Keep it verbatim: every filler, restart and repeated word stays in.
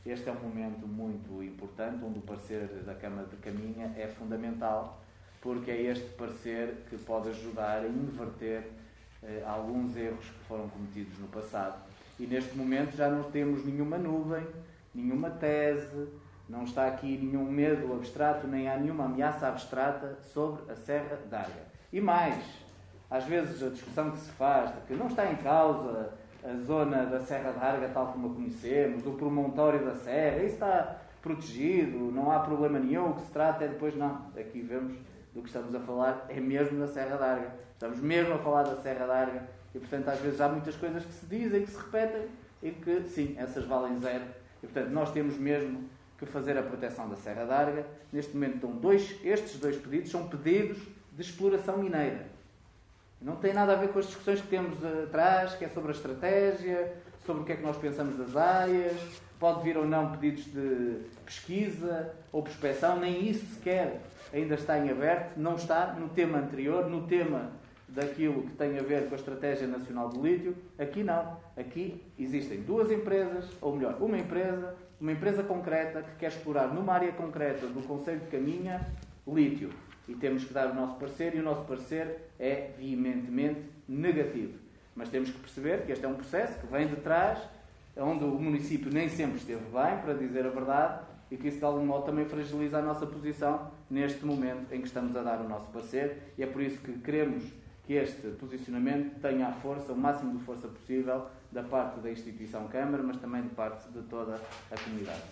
este é um momento muito importante, onde o parecer da Câmara de Caminha é fundamental, porque é este parecer que pode ajudar a inverter eh, alguns erros que foram cometidos no passado. E neste momento já não temos nenhuma nuvem, nenhuma tese, não está aqui nenhum medo abstrato, nem há nenhuma ameaça abstrata sobre a Serra d'Arga. E mais, às vezes a discussão que se faz de que não está em causa a zona da Serra d'Arga tal como a conhecemos, o promontório da Serra, isso está protegido, não há problema nenhum, o que se trata é depois, não. Aqui vemos do que estamos a falar, é mesmo da Serra d'Arga. Estamos mesmo a falar da Serra d'Arga e, portanto, às vezes há muitas coisas que se dizem, que se repetem e que, sim, essas valem zero. E, portanto, nós temos mesmo que fazer a proteção da Serra d'Arga. Neste momento, estão dois, estes dois pedidos são pedidos de exploração mineira. Não tem nada a ver com as discussões que temos atrás, que é sobre a estratégia, sobre o que é que nós pensamos das áreas, pode vir ou não pedidos de pesquisa ou prospecção, nem isso sequer ainda está em aberto, não está no tema anterior, no tema daquilo que tem a ver com a Estratégia Nacional do Lítio. Aqui não. Aqui existem duas empresas, ou melhor, uma empresa, uma empresa concreta que quer explorar numa área concreta do Concelho de Caminha lítio. E temos que dar o nosso parecer, e o nosso parecer é veementemente negativo. Mas temos que perceber que este é um processo que vem de trás, onde o município nem sempre esteve bem, para dizer a verdade, e que isso de algum modo também fragiliza a nossa posição neste momento em que estamos a dar o nosso parecer, e é por isso que queremos que este posicionamento tenha a força, o máximo de força possível, da parte da instituição Câmara, mas também de parte de toda a comunidade.